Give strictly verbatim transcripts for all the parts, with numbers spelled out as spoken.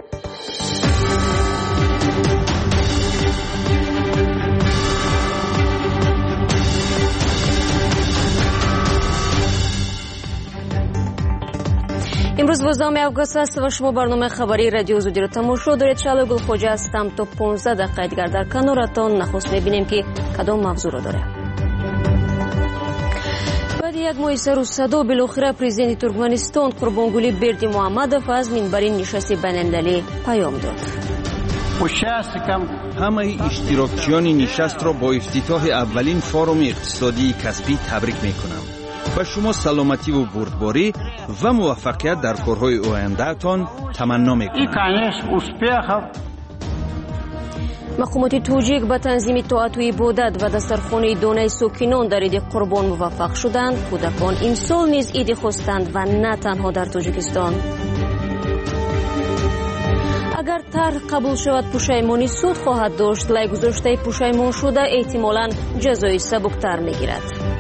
امروز دوازدهم آگوست است و شما برنامه خبری رادیو زودی را تماشا دارید. شعله گلخوجه هستم تا پانزده دقیقه دیگر در کنارتان. نخست می‌بینیم که کدام موضوع را داره. بعد یک ماه سر و صدا بالاخره پرزیدنت ترکمنستان قربانگلی بردی محمدوف از منبر نشست بین‌المللی پیام داد. همه اشتراکچیان نشست را با افتتاح اولین فورم اقتصادی کسبی تبریک می‌کنم. به شما سلامتی و بردباری و موفقیت در کارهای آینده‌تان تمنا می‌کنم. مقامات توجیک به تنظیم طاعت و عبادت و دسترخوان دانه ساکنان در عید قربان موفق شدند. کودکان امسال نیز عید خواستند و نه تنها در تاجیکستان. اگر طرح قبول شود پشیمانی سود خواهد داشت. لای گذاشته پشیمان شده احتمالاً جزای سبکتر میگیرد.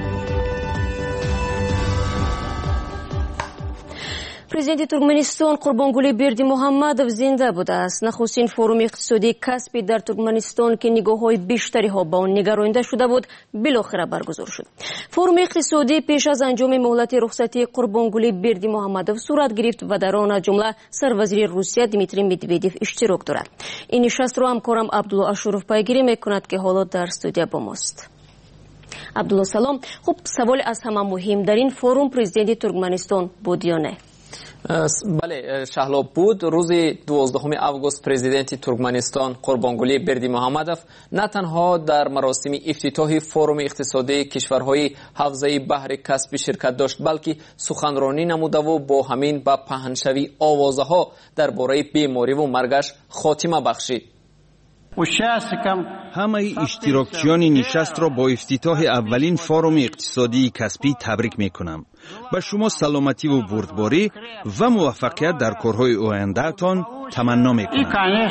پرزیدنت ترکمنستان قربانگلی بردی محمدوف زنده بوده است. نخستین فروم اقتصادی کسبی در ترکمنستان که نگاه‌های بیشتری ها به آن نگرانیده شده بود بالاخره برگزار شد. فروم اقتصادی پیش از انجام مهلت رخصتی قربانگلی بردی محمدوف صورت گرفت و در آن از جمله سروزیر روسیه دیمیتری مدودوف اشتراک دارد. این نشست را همکارم عبدالله اشروف پیگیری میکند که حالا در استودیو با ماست. عبدالله سلام. خب سوال از همه مهم، در این فروم پرزیدنت ترکمنستان بود یا نه؟ بله شهلاب بود. روز دوازدهم آگوست پرزیدنت ترکمنستان قربانگلی بردی محمدوف نه تنها در مراسم افتتاح فروم اقتصادی کشورهای حوزه بحر کسپی شرکت داشت، بلکه سخنرانی نموده و با همین به پهنشوی آوازها درباره بیماری و مرگش خاتمه بخشید. همه اشتراکچیان نشست را با افتتاح اولین فورم اقتصادی کسبی تبریک میکنم. به شما سلامتی و بردباری و موفقیت در کارهای آینده‌تان تمنا میکنم.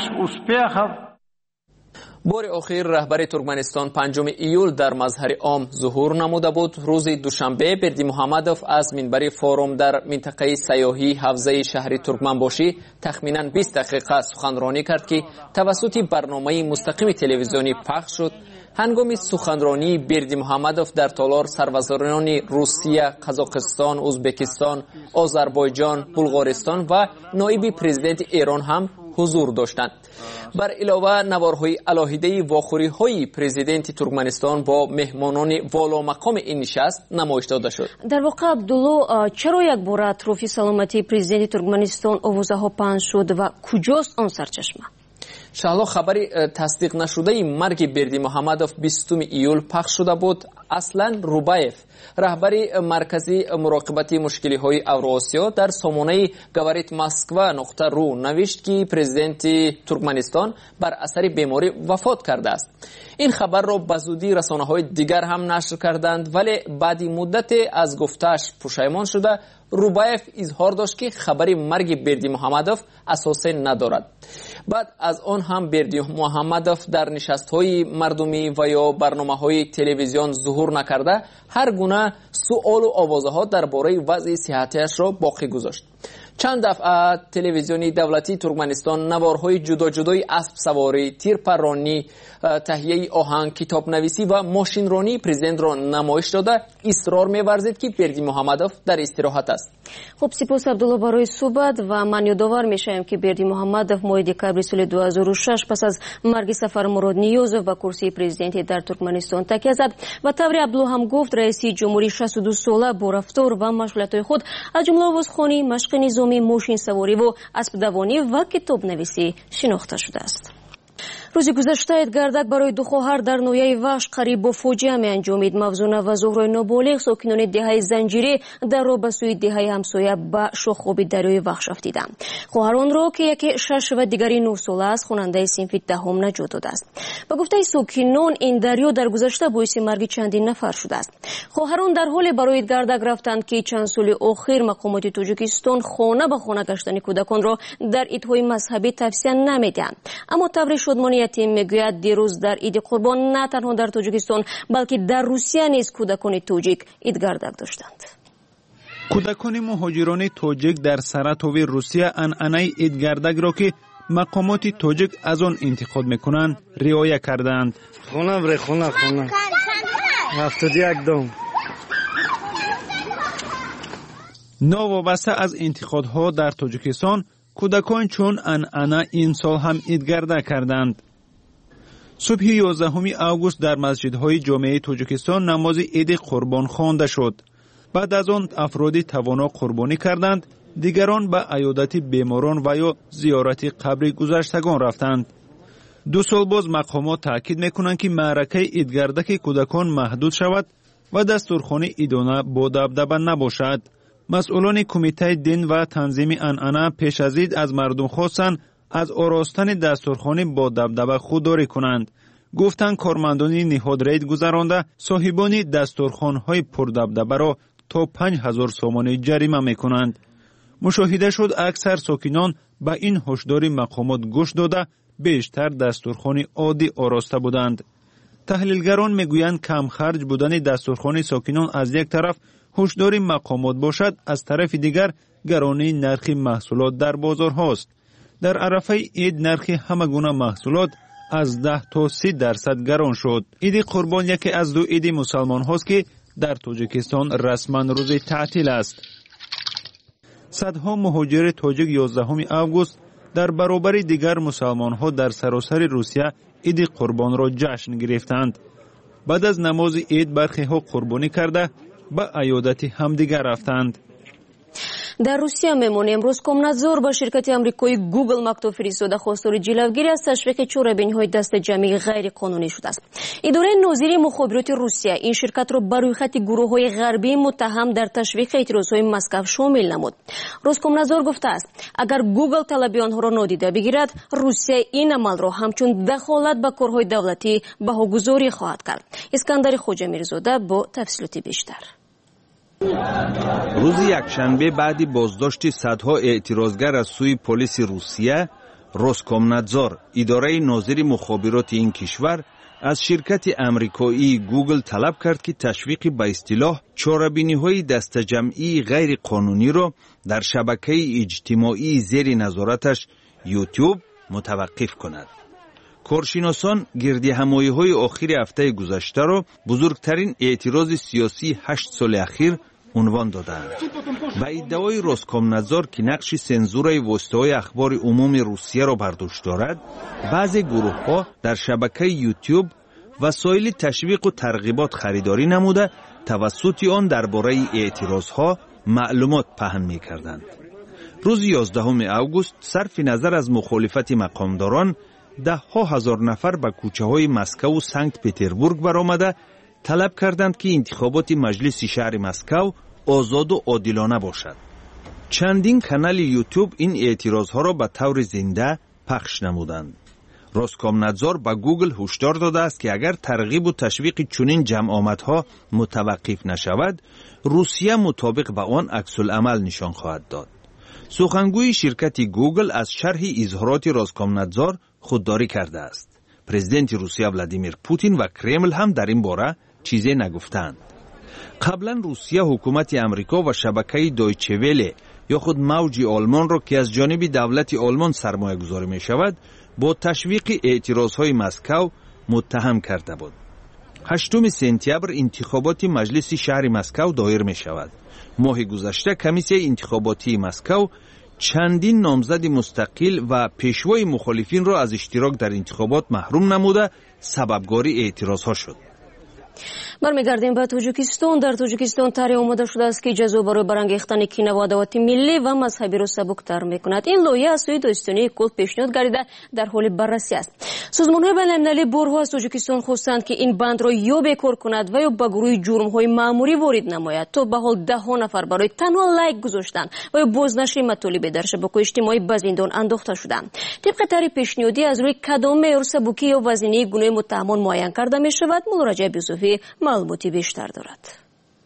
بار اخیر رهبر ترکمنستان پنجم ایول در مظهر عام ظهور نموده بود. روز دوشنبه بردی محمدوف از منبر فورم در منطقه سیاحی حوزه شهر ترکمنباشی تخمینا بیست دقیقه سخنرانی کرد که توسط برنامه مستقیم تلویزیونی پخش شد. هنگام سخنرانی بردی محمدوف در تالار سروزیران روسیه، قزاقستان، ازبکستان، آذربایجان، بلغارستان و نایب پرزیدنت ایران هم حضور داشتند. بر علاوه نوارهای علاهیده واخوری‌های پرزیدنت ترکمنستان با مهمانان والا مقام این نشست نمایش داده شد. در واقع عبدالله چرا یک بار اطراف سلامتی پرزیدنت ترکمنستان آوازها پخش شد و کجاست آن سرچشمه؟ شهلا خبر تصدیق نشده مرگ بردی محمدوف بیستم ایول پخش شده بود. اصلا روبایف رهبر مرکزی مراقبت مشکلی های اوراسیا در سامانه گوارت مسکوا نقطه رو نوشت که پرزیدنت ترکمنستان بر اثر بیماری وفات کرده است. این خبر را به زودی رسانه های دیگر هم نشر کردند، ولی بعد مدت از گفتش پشیمان شده روبایف اظهار داشت که خبر مرگ بردی محمدوف اساس ندارد. بعد از آن هم بردی محمدوف در نشست‌های مردمی و یا برنامه‌های تلویزیون ظهور نکرده هر گونه سؤال و آوازها درباره وضع صحتیش را باقی گذاشت. چند دفعه تلویزیونی دولتی ترکمنستان نوارهای جدا جدای اسب سواری، تیرپرانی، تهیه آهنگ، کتاب نویسی و ماشین رانی پرزیدنت را نمایش داده اصرار می‌ورزید که بردی محمدوف در استراحت است. خب سپاس عبدالله برای صحبت و من یادآور میشم که بردی محمدوف ماه دکبر سال دو هزار و شش پس از مرگ سفر مراد نیازوف و کرسی پرزیدنتی در ترکمنستان تکیه زد و طوری عبدالله هم گفت رئیس جمهوری شصت و دو ساله با رفتار و مشغولیت‌های خود از جمله آوازخوانی، مشق نظامی، ماشین سواری و اسب دوانی و کتاب نویسی شناخته شده است. روز گذشته گردک برای دو خواهر در نویه وحش قریب با فوجیه می انجامید. مفزونه و زهرای نابالغ ساکنان دهه زنجیره در را به سوی دهه همسایه به شاخ‌آب دریای وحش رفتیدند. خواهران را که یکی شش و دیگری نه ساله است خواننده صنف دهم نجات داده است. به گفته ساکنان این دریا در گذشته باعث مرگ چندین نفر شده است. خواهران در حال برای گردک رفتند که چند سال اخیر مقامات تاجیکستان خانه به خانه گشتن کودکان را در عیدهای مذهبی توصیه نمیدهند. اما تبریز شادمانی یتیم میگوید دیروز در عید قربان نه تنها در تاجیکستان بلکه در روسیه نیز کودکان تاجیک عید گردک داشتند. کودکان مهاجران تاجیک در سراتاو روسیه عنعنه عید گردک را که مقامات تاجیک از آن انتقاد میکنند رعایت کردند. خونه بره خونه خونه هفتاد و یک دوم. نوابسته از انتقادها در تاجیکستان، کودکان چون انعنه این سال هم عیدگرده کردند. صبح یازدهم آگوست در مسجدهای جامعه تاجیکستان نماز عید قربان خوانده شد. بعد از آن افرادی توانا قربانی کردند، دیگران به عیادت بیماران و یا زیارت قبر گذشتگان رفتند. دو سال باز مقامات تاکید میکنند که معرکه عیدگردک کودکان محدود شود و دستورخوان عیدانه با دبدبه نباشد. مسئولان کمیته دین و تنظیم انعنه پیش از عید از مردم خواستند از آراستن دستورخوان با دبدبه خودداری کنند. گفتند کارمندان نهاد رید گذرانده صاحبان دستورخوان‌های پردبدبه را تا پنج هزار سومانی جریمه میکنند. مشاهده شد اکثر ساکنان به این هشدار مقامات گوش داده بیشتر دستورخوان عادی آراسته بودند. تحلیلگران میگویند کم خرج بودن دستورخوان ساکنان از یک طرف هشدار مقامات باشد، از طرف دیگر گرانی نرخ محصولات در بازار هاست. در عرفه عید نرخ همه گونه محصولات از ده تا سی درصد گران شد. عید قربان یکی از دو عید مسلمان هاست که در تاجیکستان رسما روز تعطیل است. صدها مهاجر تاجیک یازدهم آگوست در برابر دیگر مسلمان ها در سراسر روسیه عید قربان را جشن گرفتند. بعد از نماز عید برخی ها قربانی کرده به عیادت همدیگر رفتند. در روسیه میمونیم. روسکومنادزور با شرکت آمریکایی گوگل مکتوب فرستاده خواستار جلوگیری از تشویق چوره‌بینی‌های دست جمعی غیر قانونی شده است. اداره نظامی مخابرات روسیه این شرکت را بر روی خط گروه‌های غربی متهم در تشویق اعتراض‌های مسکو شامل نمود. روسکومنادزور گفته است اگر گوگل طلب آنها را نادیده بگیرد، روسیه این عمل را همچون دخالت به کارهای دولتی بهاگذاری خواهد کرد. اسکندر خوجامیرزاده با تفصیلات بیشتر. روز یکشنبه بعد بازداشت صدها اعتراضگر از سوی پلیس روسیه، روسکومنادزور اداره نظامی مخابرات این کشور از شرکت آمریکایی گوگل طلب کرد که تشویق به اصطلاح چاره‌بینی‌های دست جمعی غیر قانونی را در شبکه اجتماعی زیر نظارتش یوتیوب متوقف کند. کارشناسان گردهمایی‌های آخر هفته گذشته را بزرگترین اعتراض سیاسی هشت سال اخیر عنوان دادند. و ادعای روسکومنادزور که نقش سنزورای واسطه‌های اخبار عمومی روسیه را بر دوش دارد، بعضی گروه‌ها در شبکه یوتیوب وسایل تشویق و ترغیبات خریداری نموده توسط آن درباره اعتراضها معلومات پهن می‌کردند. روز یازدهم آگوست صرف نظر از مخالفت مقامداران، ده ها هزار نفر به کوچه های مسکو و سنت پتربورگ برآمده طلب کردند که انتخابات مجلس شهر مسکو آزاد و عادلانه باشد. چندین کانال یوتیوب این اعتراض ها را به طور زنده پخش نمودند. روسکومنادزور به گوگل هشدار داده است که اگر ترغیب و تشویق چنین جمع آمدها متوقف نشود، روسیه مطابق به آن عکس العمل نشان خواهد داد. سخنگوی شرکت گوگل از شرح اظهارات روسکومنادزور خودداری کرده است. پرزیدنت روسیه ولادیمیر پوتین و کرمل هم در این باره چیزی نگفتند. قبلا روسیه حکومت امریکا و شبکه دایچه وله یا خود موج آلمان را که از جانب دولت آلمان سرمایه گذاری می شود با تشویق اعتراض های مسکو متهم کرده بود. هشتم سپتامبر انتخابات مجلس شهر مسکو دایر می شود. ماه گذشته کمیسیون انتخاباتی مسکو چندین نامزد مستقل و پیشوای مخالفین را از اشتراک در انتخابات محروم نموده سببگاری اعتراض ها شد. برمیگردیم به تاجیکستان. در تاجیکستان طرح آماده شده است که جزا برای برانگیختن کینه و عداوت ملی و مذهبی را سبکتر میکند. این لایحه از سوی دادستانی کل پیشنهاد گردیده در حال بررسی است. سازمان‌های بین‌المللی بارها از تاجیکستان خواستند که این بند را یا بیکار کند و یا به گروه جرم‌های مأموری وارد نماید. تا به حال ده ها نفر برای تنها لایک گذاشتن و یا بازنشر مطالب در شبکه‌های اجتماعی به زندان انداخته شدند. طبق طرح پیشنهادی از روی کدام معیار سبکی یا وزنی گناه متهمان معین کرده می‌شود. مولا رجب یوسفی معلوماتی بیشتر دارد.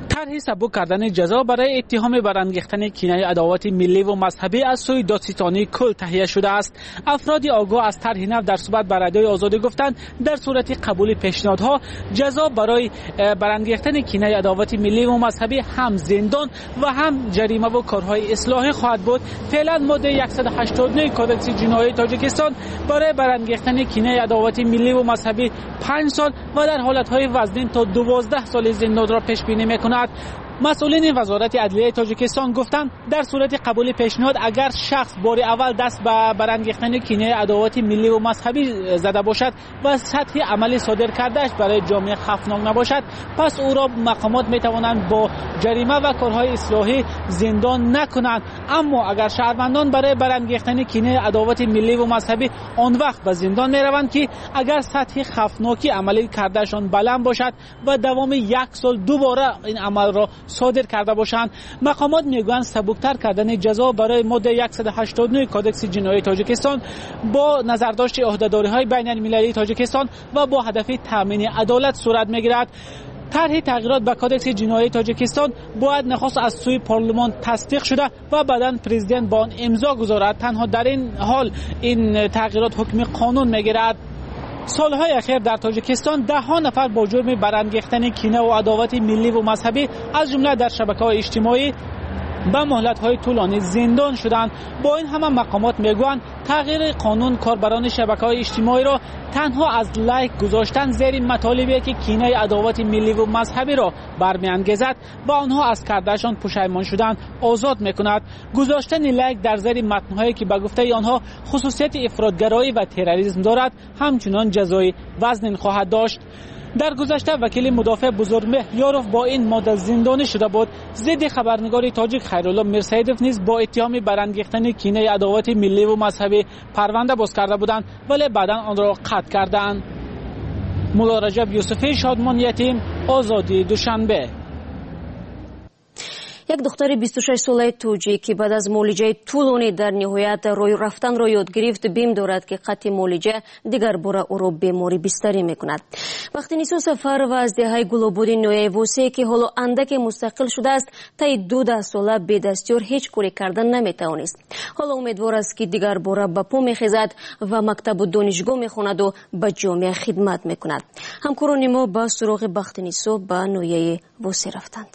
طرح سبک کردن جزا برای اتهام برانگیختن کینه عداوت ملی و مذهبی از سوی دادستانی کل تهیه شده است. افراد آگاه از طرح نو در صحبت با رادیوی آزادی گفتند در صورت قبول پیشنهادها جزا برای برانگیختن کینه عداوت ملی و مذهبی هم زندان و هم جریمه و کارهای اصلاحی خواهد بود. فعلا ماده صد و هشتاد و نه کدکس جنایی تاجیکستان برای برانگیختن کینه عداوت ملی و مذهبی پنج سال و در حالتهای وزنین تا دوازده سال زندان را پیش بینی می‌کند. مسئولین وزارت عدلیه تاجیکستان گفتند در صورت قبول پیشنهاد اگر شخص بار اول دست به برانگیختن کینه عداوت ملی و مذهبی زده باشد و سطح عملی صادر کردهش برای جامعه خفناک نباشد، پس او را مقامات میتوانند با جریمه و کارهای اصلاحی زندان نکنند. اما اگر شهروندان برای برانگیختن کینه عداوت ملی و مذهبی آن وقت به زندان میروند که اگر سطح خفناکی عملی کردهشان بلند باشد و دوام یک سال دوباره این عمل را صادر کرده باشند. مقامات میگویند سبکتر کردن جزا برای ماده صد و هشتاد و نه کدکس جنایی تاجیکستان با نظرداشت عهده‌داری‌های بین المللی تاجیکستان و با هدف تامین عدالت صورت میگیرد. طرح تغییرات به کدکس جنایی تاجیکستان باید نخست از سوی پارلمان تصدیق شده و بعداً پرزیدنت با آن امضا گذارد. تنها در این حال این تغییرات حکم قانون میگیرد. سالهای اخیر در تاجیکستان ده ها نفر با جرم برانگیختن کینه و عداوت ملی و مذهبی از جمله در شبکه‌های اجتماعی به مهلت‌های طولانی زندان شدند. با این همه مقامات میگویند تغییر قانون کاربران شبکه‌های اجتماعی را تنها از لایک گذاشتن زیر مطالبی که کینه عداوت ملی و مذهبی را برمی‌انگیزد و آنها از کردهشان پشیمان شدند آزاد می‌کند. گذاشتن لایک در زیر متن‌هایی که به گفته آنها خصوصیت افراط‌گرایی و تروریسم دارد همچنان جزای وزنین خواهد داشت. در گذشته وکیل مدافع بزرگمهر یاروف با این ماده زندانی شده بود. ضد خبرنگار تاجیک خیرالله میرسیدوف نیز با اتهام برانگیختن کینه عداوت ملی و مذهبی پرونده باز کرده بودند ولی بعدا آن را قطع کردند. مولا رجب یوسفی شادمان یتیم، آزادی دوشنبه. یک دختر بیست و شش ساله توجی که بعد از معالجه طولانی در نهایت روی رفتن را یاد گرفت بیم دارد که قطع معالجه دیگر بار او را بیماری بستری میکند. وقتی نیسو سفر و از دهه گلابودی نویه وسیع که حالا اندک مستقل شده است تا دو ده ساله به دستیار هیچ کاری کردن نمیتوانست. حالا امیدوار است که دیگر بار به پا میخیزد و مکتب و دانشگاه میخواند و به جامعه خدمت میکند. همکاران ما با سراغ بخت نیسو به نویه وسیع رفتند.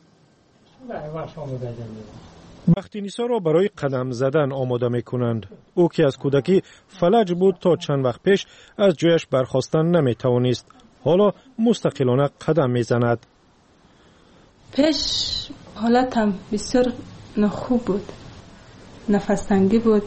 بخت نیسا را برای قدم زدن آماده می کنند. او که از کودکی فلج بود تا چند وقت پیش از جایش برخاستن نمی توانست. حالا مستقلانه قدم می زند. پیش حالتم بسیار نخوب بود. نفس تنگی بود.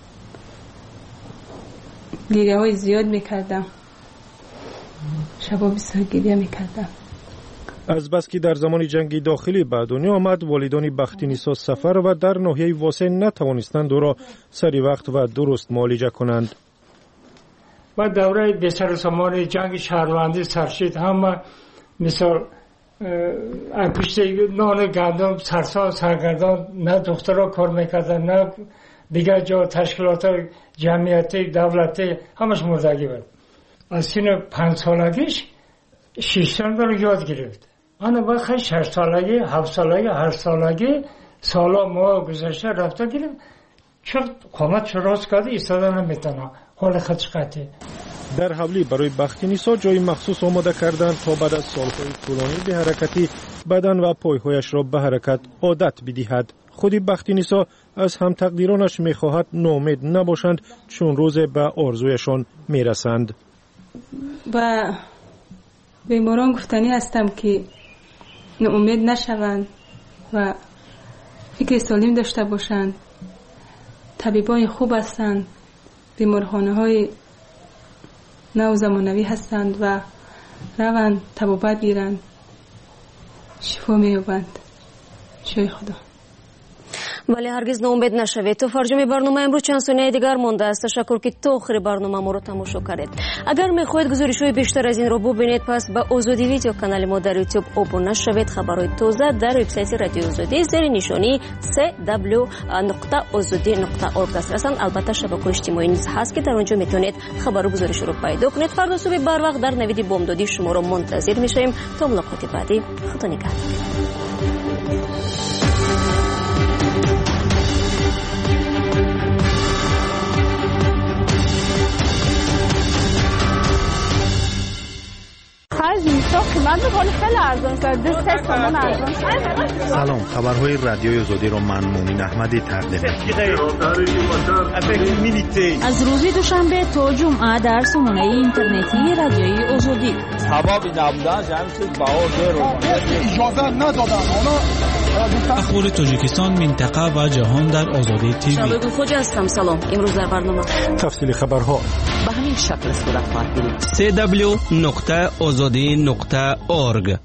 گریه های زیاد می کردم. شبا بسیار گریه می کردم. از بس که در زمان جنگ داخلی به دنیا آمد، والدان بخت نیسا سفر و در ناحیه واسع نتوانستند او را سری وقت و درست معالجه کنند. و دوره بسر زمان جنگ شهروندی سرشید همه مثال پشت نان گندم سرسا سرگردان نه دخترها کار میکردن نه دیگر جا تشکیلات جمعیتی دولتی همش مردگی بود. از سن پنج سالگیش شش سال رو یاد گرفت. آن وقت شش سالگی، هفت سالگی، هشت سالگی سالا ما گذشته رفته گیریم چرا قامت شراز کرده ایستاده نمیتونه حال خودش قطعه. در حولی برای بخت نیسا جای مخصوص آماده کردند تا بعد از سالهای طولانی به حرکتی بدن و پایهایش را به حرکت عادت بدهد. خودی بخت نیسا از هم تقدیرانش میخواهد ناامید نباشند چون روز به آرزویشان میرسند. و بیماران گفتنی هستم که ناامید نشوند و فکر سالم داشته باشند. طبیبان خوب هستند. بیمارخانه های نو زمانوی هستند و روند طبابت گیرند. شفا می‌یابند. شای خدا. ولی هرگز ناامید نشوید. تا فرجام برنامه امروز چند ثانیه دیگر مانده است. تشکر که تا آخر برنامه ما رو تماشا کردید. اگر میخواهید گزارش‌های بیشتر از این رو ببینید پس به آزادی ویدیو کانال ما در یوتیوب ابونه شوید. خبرهای تازه در وبسایت رادیو آزادی زیر نشانی سی دبلیو نقطه آزادی نقطه اورگ دسترسند. البته شبکه اجتماعی نیز هست که در اونجا میتونید خبر و گزارش رو پیدا کنید. فردا صبح بر وقت در نوید بامدادی شما رو منتظر میشیم. تا ملاقات بعدی، خدا نگهدار. سلام، خبرهای رادیوی آزادی رو من مومن احمدی تقدیم می‌کنم. از روز دوشنبه تا جمعه در سامانه اینترنتی رادیوی آزادی. سبب نبودن جمعیت باور رو اجازه ندادن. اخبار تاجیکستان، منطقه و جهان در آزادی تیوی. شباب خوش هستم. سلام. امروز در برنامه تفصیل خبرها به همین شکل صورت خواهد گرفت. سی دبلیو نقطه آزادی نقطه اورگ.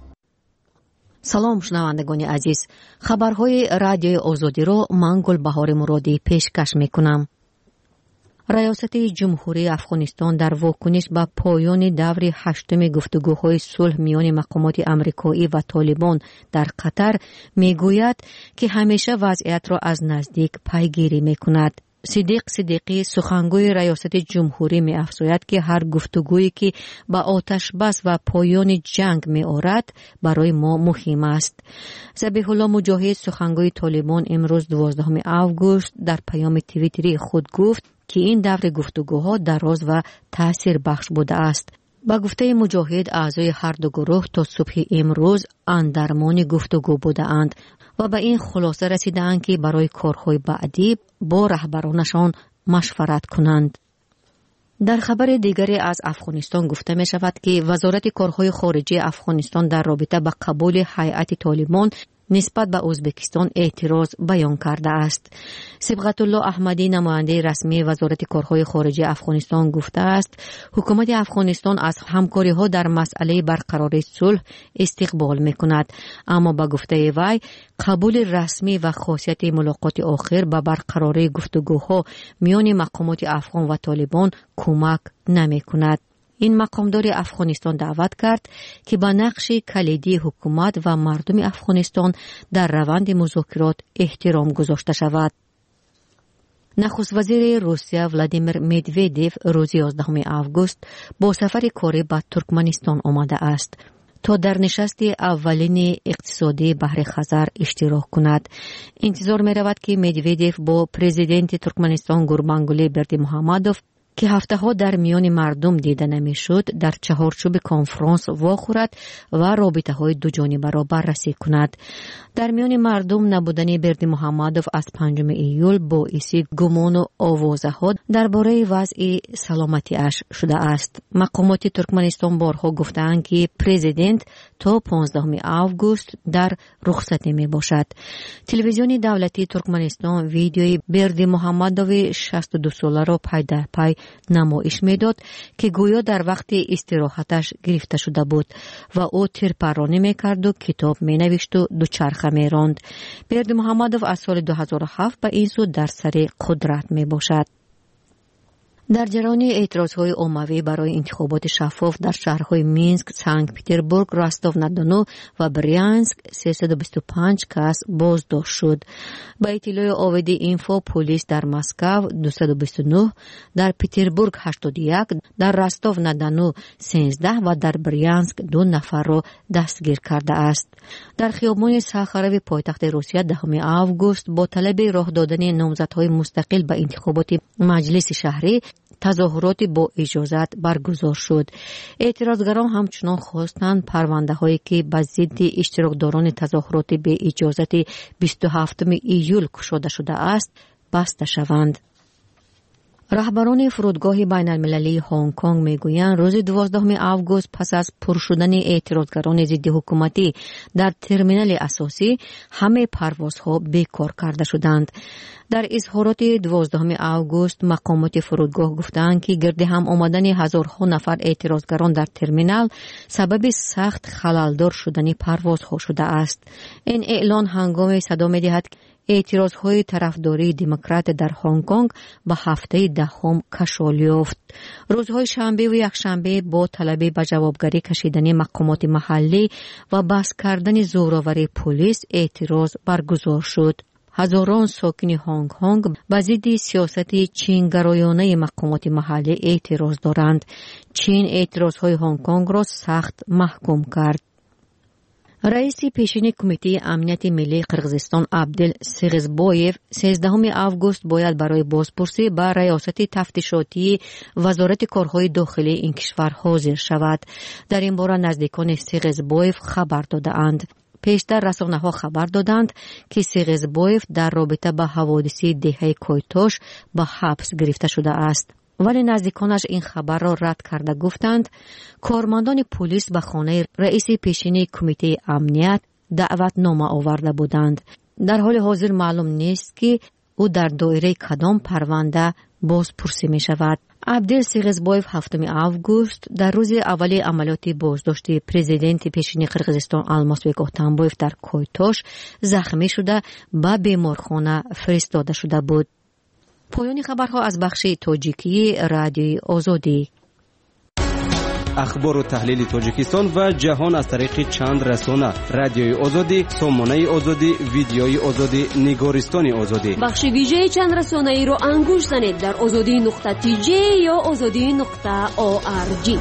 سلام شنوندگان عزیز، خبرهای رادیوی آزادی را من گلبهار مرادی پیشکش میکنم. ریاست جمهوری افغانستان در واکنش به پایان دور هشتم گفتگوهای صلح میان مقامات آمریکایی و طالبان در قطر میگوید که همیشه وضعیت را از نزدیک پیگیری میکند. صدیق صدیقی سخنگوی ریاست جمهوری می افزاید که هر گفتگویی که به آتش بس و پایان جنگ می آورد برای ما مهم است. ذبیح الله مجاهد سخنگوی طالبان امروز دوازدهم آگوست در پیام توییتری خود گفت که این دور گفتگوها دراز و تأثیر بخش بوده است. با گفته مجاهد اعضای هر دو گروه تا صبح امروز اندرمان گفتگو بودند و به این خلاصه رسیدند که برای کارهای بعدی با رهبرانشان مشورت کنند. در خبر دیگری از افغانستان گفته می شود که وزارت کارهای خارجه افغانستان در رابطه با قبول هیئت طالبان نسبت به ازبکستان اعتراض بیان کرده است. صبغت الله احمدی نماینده رسمی وزارت کارهای خارجه افغانستان گفته است حکومت افغانستان از همکاری ها در مسئله برقراری صلح استقبال می کند، اما با گفته وی قبول رسمی و خاصیت ملاقات آخر به برقراری گفتگوها میان مقامات افغان و طالبان کمک نمی کند. این مقامدار افغانستان دعوت کرد که با نقش کلیدی حکومت و مردم افغانستان در روند مذاکرات احترام گذاشته شود. نخست وزیر روسیه ولادیمیر مدودیو روز یازدهم آگوست با سفر کاری به ترکمنستان آمده است تا در نشست اولین اقتصادی بحر خزر اشتراک کند. انتظار می رود که مدودیو با پرزیدنت ترکمنستان گوربانگولی بردیمحمدوف که هفته ها در میان مردم دیده نمی شد در چهارچوب کنفرانس واخورد و رابطه های دو جانبه را بررسی کند. در میان مردم نبودن بردیمحمدوف از پنجم ایول باعث گمان و آوازه ها درباره وضع سلامتی اش شده است. مقامات ترکمنستان بارها گفتند که پرزیدنت تا پانزدهم آگوست در رخصتی می باشد. تلویزیون دولتی ترکمنستان ویدیوی بردیمحمدوف شصت و دو ساله را پای در پای نمایش میداد که گویا در وقت استراحتش گرفته شده بود و او تیرپرانی میکرد و کتاب مینوشت و دوچرخه میراند. بردیمحمدوف از سال دو هزار و هفت به این سو در سر قدرت می باشد. در جریان اعتراضهای عمومی برای انتخابات شفاف در شهرهای مینسک، سنت پترزبورگ، راستوف نا-دونو و بریانسک سیصد و بیست و پنج کس بازداشت شد. با اطلاع آویدی اینفو پلیس در مسکو دویست و بیست و نه، در پترزبورگ هشتاد و یک، در راستوف نا-دونو سیزده و در بریانسک دو نفر را دستگیر کرده است. در خیابان ساخاروی پایتخت روسیه دهم آگوست با طلب راه دادن نامزدهای مستقل به انتخابات مجلس شهری تظاهرات با اجازت برگزار شد. اعتراضگران همچنان خواستند پرونده هایی که به ضد اشتراکداران تظاهرات به اجازت بیست و هفتم ایول گشوده شده است بسته شوند. رهبران فرودگاه بین المللی هنگ کنگ میگویند روز دوازدهم آگوست پس از پر شدن اعتراضگران ضد حکومتی در ترمینال اساسی همه پروازها بیکار کرده شدند. در اظهارات دوازدهم آگوست مقامات فرودگاه گفتند که گرد هم آمدن هزارها نفر اعتراضگران در ترمینال سبب سخت خللدار شدن پروازها شده است. این اعلان هنگام صدا می‌دهد اعتراضهای طرفداری دموکرات در هنگ کنگ به هفته دهم کشال یافت. روزهای شنبه و یکشنبه با طلب به جوابگری کشیدن مقامات محلی و بحث کردن زورآوری پلیس اعتراض برگزار شد. هزاران ساکن هنگ کنگ به ضد سیاست چینگرایانه مقامات محلی اعتراض دارند. چین اعتراضهای هنگ کنگ را سخت محکوم کرد. رئیس پیشین کمیته امنیت ملی قرقیزستان عبدل سیغزبایف سیزدهم آگوست باید برای بازپرسی به ریاست تفتیشاتی وزارت کارهای داخلی این کشور حاضر شود. در این باره نزدیکان سیغزبایف خبر دادند. پیشتر رسانه‌ها خبر دادند که سیغزبایف در رابطه با حوادث دهه کویتوش به حبس گرفته شده است. ولی نزدیکانش این خبر را رد کرده گفتند کارمندان پلیس به خانه رئیس پیشین کمیته امنیت دعوتنامه آورده بودند. در حال حاضر معلوم نیست که او در دایره کدام پرونده بازپرسی می شود. عبدل سیغزبایف هفتم آگوست در روز اولی عملیات بازداشت پرزیدنت پیشین قرقیزستان المازبک اتنبایف در کویتوش زخمی شده به بیمارخانه فرستاده شده بود. پایان خبرها از بخش تاجیکی رادیوی آزادی. اخبار و تحلیل تاجیکستان و جهان از طریق چند رسانه: رادیوی آزادی، سامانه آزادی، ویدیوی آزادی، نگارستان آزادی. بخش ویژه چند رسانه ای رو انگوش زنید در آزادی نقطه تی جی یا آزادی نقطه او آر جی.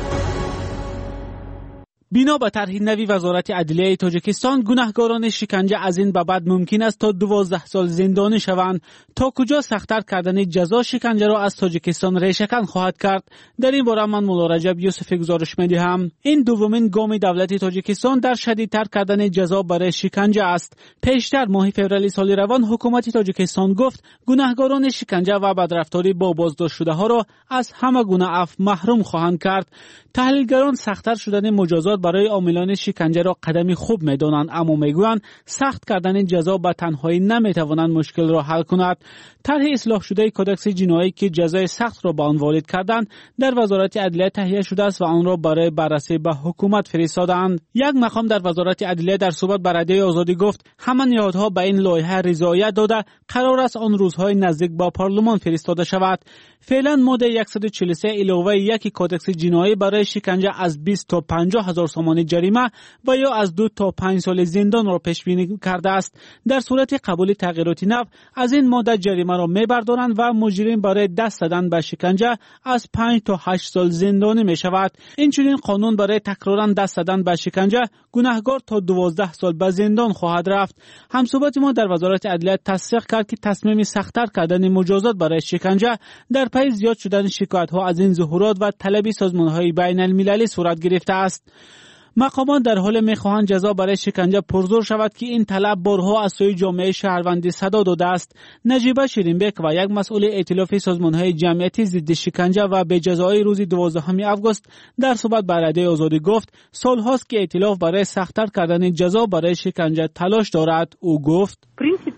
بنا به طرح نوی وزارت عدلیه تاجیکستان گناهکاران شکنجه از این به بعد ممکن است تا دوازده سال زندانی شوند. تا کجا سخت‌تر کردن جزا شکنجه را از تاجیکستان ریشه‌کن خواهد کرد؟ در این باره من مولا رجب یوسفی گزارش می‌دهم. این دومین گام دولت تاجیکستان در شدیدتر کردن جزا برای شکنجه است. پیشتر ماه فوریه سال روان حکومت تاجیکستان گفت گناهکاران شکنجه و بدرفتاری با بازداشت شده‌ها را از همه گونه عفو محروم خواهند کرد. تحلیلگران سخت‌تر شدن مجازات برای عاملان شکنجه را قدمی خوب می‌دانند، اما می‌گویند سخت کردن جزا به تنهایی نمی‌تواند مشکل را حل کند. طرح اصلاح شده کدکس جنایی که جزای سخت را به آن وارد کردند در وزارت عدلیه تهیه شده است و آن را برای بررسی به حکومت فرستادند. یک مقام در وزارت عدلیه در صحبت با رادیوی آزادی گفت همه نهادها به این لایحه رضایت داده قرار است آن روزهای نزدیک با پارلمان فرستاده شود. فعلا ماده صد و چهل و سه علاوه یک کدکس جنایی برای شکنجه از بیست تا پنجاه هزار سومان جریمه و یا از دو تا پنج سال زندان را پیش بینی کرده است. در صورت قبول تغییرات نو از این ماده جریمه را میبردارند و مجرم برای دست زدن به شکنجه از پنج تا هشت سال زندانی می شود. اینچنین قانون برای تکرارا دست زدن به شکنجه گناهکار تا دوازده سال به زندان خواهد رفت. همصحبت ما در وزارت عدلیه تصدیق کرد که تصمیم سخت‌تر کردن مجازات برای شکنجه در پی زیاد شدن شکایت‌ها از این ظهورات و طلب سازمان‌های بین المللی صورت گرفته است. مقامات در حال می‌خواهند جزا برای شکنجه پرزور شود که این طلب بارها از سوی جامعه شهروندی صدا داده است. نجیبه شیرینبک و یک مسئول ائتلاف سازمان‌های جمعیتی ضد شکنجه و به جزای روز دوازدهم آگوست در صحبت با رادیوی آزادی گفت سال‌هاست که ائتلاف برای سخت‌تر کردن جزا برای شکنجه تلاش دارد. او گفت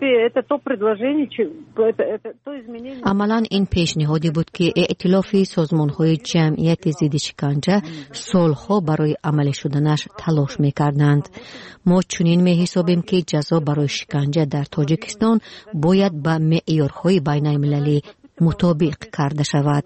عملاً این پیشنهادی بود که ائتلاف سازمان‌های جمعیت ضد شکنجه سال‌ها برای عمل شدنش تلاش می‌کردند. ما چنین می‌حسابیم که جزا برای شکنجه در تاجیکستان باید با معیارهای بین‌المللی مطابق کرده شود.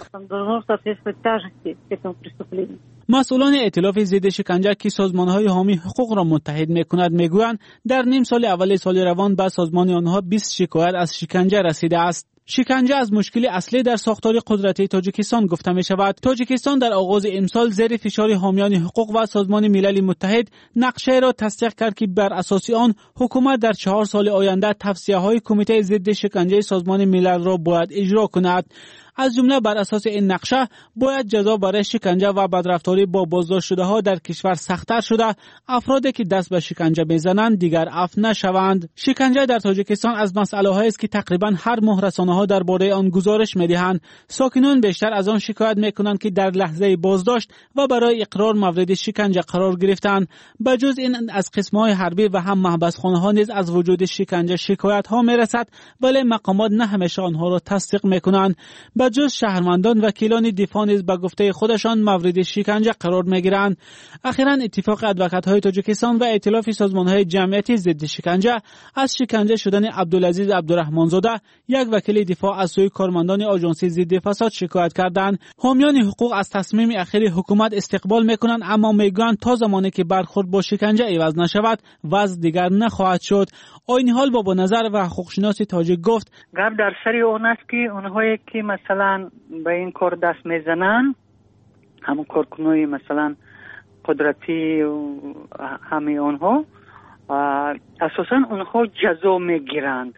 مسئولان ائتلاف ضد شکنجه که سازمان‌های حامی حقوق را متحد می‌کند می‌گویند در نیم سال اول سال روان به سازمان آنها بیست شکایت از شکنجه رسیده است. شکنجه از مشکل اصلی در ساختار قدرتی تاجیکستان گفته می شود. تاجیکستان در آغاز امسال زیر فشار حامیان حقوق و سازمان ملل متحد نقشه را تصدیق کرد که بر اساس آن حکومت در چهار سال آینده توصیه‌های کمیته ضد شکنجه سازمان ملل را باید اجرا کند. از جمله بر اساس این نقشه باید جزا برای شکنجه و بدرفتاری با بازداشت شده ها در کشور سخت‌تر شده افرادی که دست به شکنجه میزنند دیگر عفو نشوند. شکنجه در تاجیکستان از مسئله‌هایی است که تقریبا هر ماه رسانه‌ها درباره آن گزارش می‌دهند. ساکنان بیشتر از آن شکایت می‌کنند که در لحظه بازداشت و برای اقرار مورد شکنجه قرار گرفتند. بجز این از قسم‌های حربی و هم محبسخانه‌ها نیز از وجود شکنجه شکایت‌ها می‌رسد، ولی مقامات نه همیشه آنها را تصدیق می‌کنند. و جز شهروندان وکیلان دفاع نیز به گفته خودشان مورد شکنجه قرار میگیرند. اخیراً اتفاق ادوکات‌های تاجیکستان و ائتلاف سازمان‌های جمعیتی ضد شکنجه از شکنجه شدن عبدالعزیز عبدالرحمن‌زاده، یک وکیل دفاع، از سوی کارمندان آژانسی ضد فساد شکایت کردند. حامیان حقوق از تصمیم اخیر حکومت استقبال میکنند، اما میگویند تا زمانی که برخورد با شکنجه عوض نشود وضع دیگر نخواهد شد. آینی حال بابا نظر و حقوقشناس تاجیک گفت گپ در سر اون است که اونهایی که مثلا به این کار دست میزنن، همون کارکنای مثلا قدرتی همه اونها اساسا اونها جزا میگیرند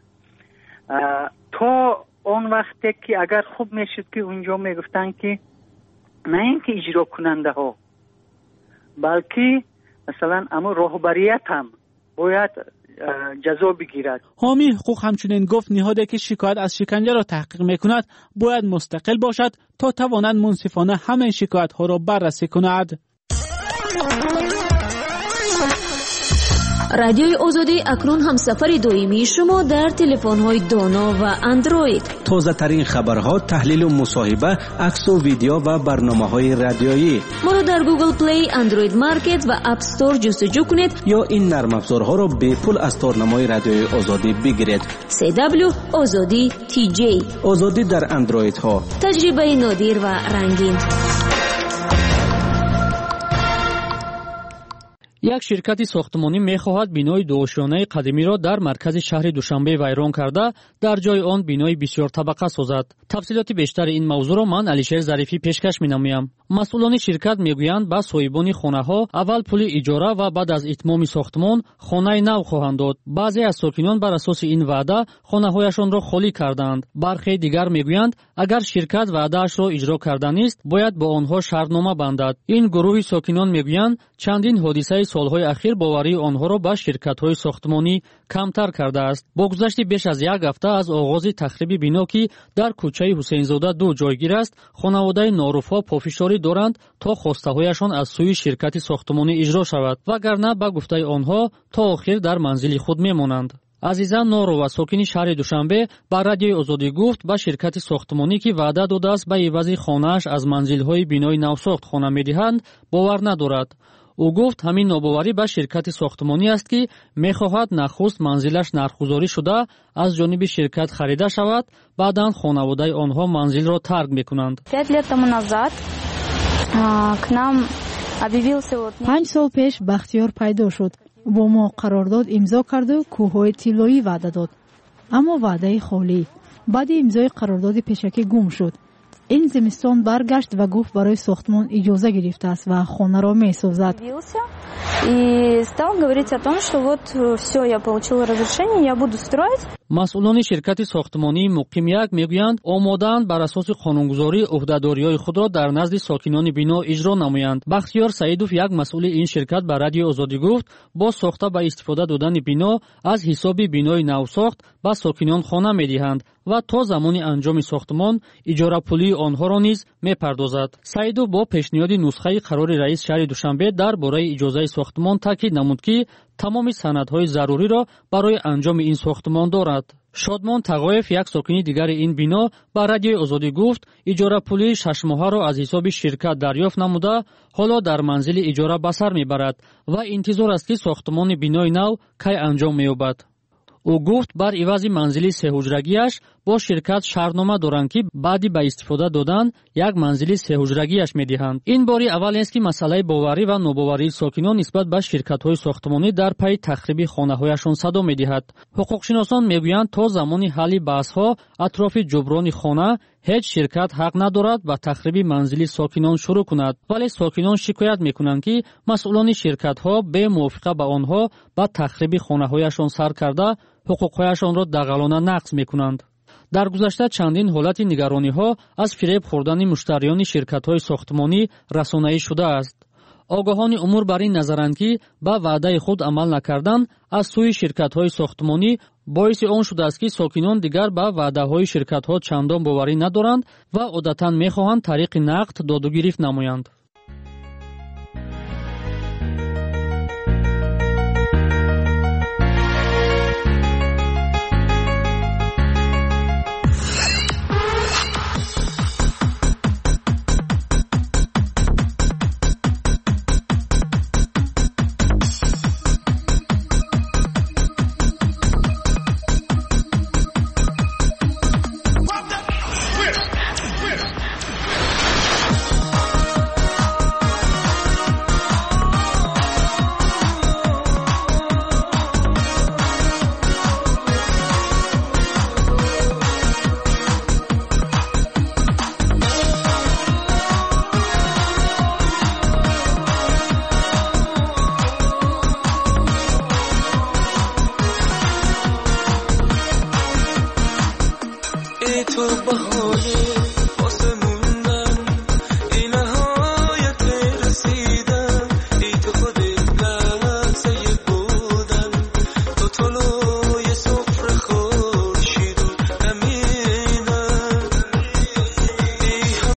تا اون وقتی که اگر خوب میشد که اونجا میگفتن که نه اینکه اجرا کننده ها بلکه مثلا اما راهبریت هم باید جزا بگیرد. حامی حقوق همچنین گفت نهادی که شکایت از شکنجه را تحقیق میکند باید مستقل باشد تا تواند منصفانه همه شکایت ها را بررسی کند. رادیوی آزادی اکنون همسفر دائمی شما در تلفن‌های دانا و اندروید. تازه ترین خبرها، تحلیل و مصاحبه، عکس و ویدیو و برنامه‌های رادیویی. ما را در گوگل پلی، اندروید مارکت و اپ استور جستجو کنید یا این نرم افزارها را به پول از تارنمای رادیوی آزادی بگیرید. سی دبلیو آزادی تی جی. آزادی در اندروید ها. تجربه نادر و رنگین. یک شرکت ساختمانی می‌خواهد بینای دوآشیانه قدیمی را در مرکز شهر دوشنبه ویران کرده در جای آن بینای بسیار طبقه سازد. تفصیلات بیشتر این موضوع را من علیشیر ظریفی پیشکش می‌نمایم. مسئولان شرکت میگویند با صاحبان خانه‌ها اول پول اجاره و بعد از اتمام ساختمان خانه نو خواهند داد. بعضی از ساکنان بر اساس این وعده خانه‌هایشان را خالی کردند. برخی دیگر میگویند اگر شرکت وعده‌اش را اجرا کرده نیست باید با آنها شرطنامه بندد. این گروه ساکنان میگویند چندین حادثه سالهای اخیر باوری آنها را به شرکت‌های ساختمانی کمتر کرده است. با گذشت بیش از یک هفته از آغاز تخریب بنا که در کوچه حسین‌زاده دو جایگیر است، خانواده ناروفا پافشاری دارند تا خواسته‌هایشان از سوی شرکت ساختمانی اجرا شود، وگرنه به گفته آنها تا آخر در منزل خود میمانند. عزیزان نورو و ساکن شهر دوشنبه با رادیوی آزادی گفت با شرکت ساختمانی که وعده داده است به عوض خانه‌اش از منزل‌های بنای نوساخت خانه می‌دهند باور ندارد. او گفت همین ناباوری به شرکت ساختمانی است که می‌خواهد نخست منزلش نرخ‌گذاری شده از جانب شرکت خریده شود، بعداً خانواده آنها منزل را ترک می‌کنند. پنج سال پیش بختیار پیدا شد. با ما قرارداد امضا کرد و کوه‌های طلایی وعده داد. اما وعده خالی. بعد امضای قرارداد پیشکی گم شد. این زمستان برگشت و گفت برای ساختمان اجازه گرفته است و خانه را می‌سازد. مسئولان شرکت ساختمانی مقیم یک میگویند آماده‌اند بر اساس قانونگذاری عهده‌داری‌های خود را در نزد ساکنان بنا اجرا نمایند. بختیار سعیدوف یک مسئول این شرکت به رادیو آزادی گفت با ساخته به استفاده دادن بنا از حساب بنای نوساخت به ساکنان خانه می‌دهند و تا زمان انجام ساختمان اجاره پولی آنها را نیز می‌پردازد. سعیدوف با پیشنهاد نسخه قرار رئیس شهر دوشنبه درباره اجازه ساختمان تاکید نمود که تمام سندهای ضروری را برای انجام این ساختمان دارد. شادمان تقایف یک ساکن دیگر این بنا با رادیوی آزادی گفت اجاره پولی شش ماهه را از حساب شرکت دریافت نموده حالا در منزل اجاره به سر میبرد و انتظار است که ساختمان بنای نو کی انجام مییابد. او گفت بر عوض منزل سه حجرگیش با شرکت شرطنامه دارند که بعدی به استفاده دادن یک منزل سه حجرگیش میدهند. این باری اول است که مسئله باوری و ناباوری ساکنان نسبت به شرکت‌های ساختمانی در پی تخریب خانه‌هایشان صدا میدهد. حقوقشناسان میگویند تا زمانی حل بحث‌ها اطراف جبران خانه هیچ شرکت حق ندارد و تخریب منزل ساکنان شروع کند، ولی ساکنان شکایت میکنند که مسئولان شرکت‌ها به موافقه با آنها با تخریب خانه‌هایشان سر کرده حقوق‌هایشان را دغلانه نقض میکنند. در گذشته چندین حالت نگرانی‌ها از فریب خوردن مشتریان شرکت‌های ساختمانی رسانه‌ای شده است. آگاهان امور بر این نظرند که با وعده خود عمل نکردن از سوی شرکت‌های ساختمانی باعث آن شده است که ساکنان دیگر با وعده‌های شرکت‌ها چندان باوری ندارند و عادتاً می‌خواهند طریق نقد داد و گرفت نمایند.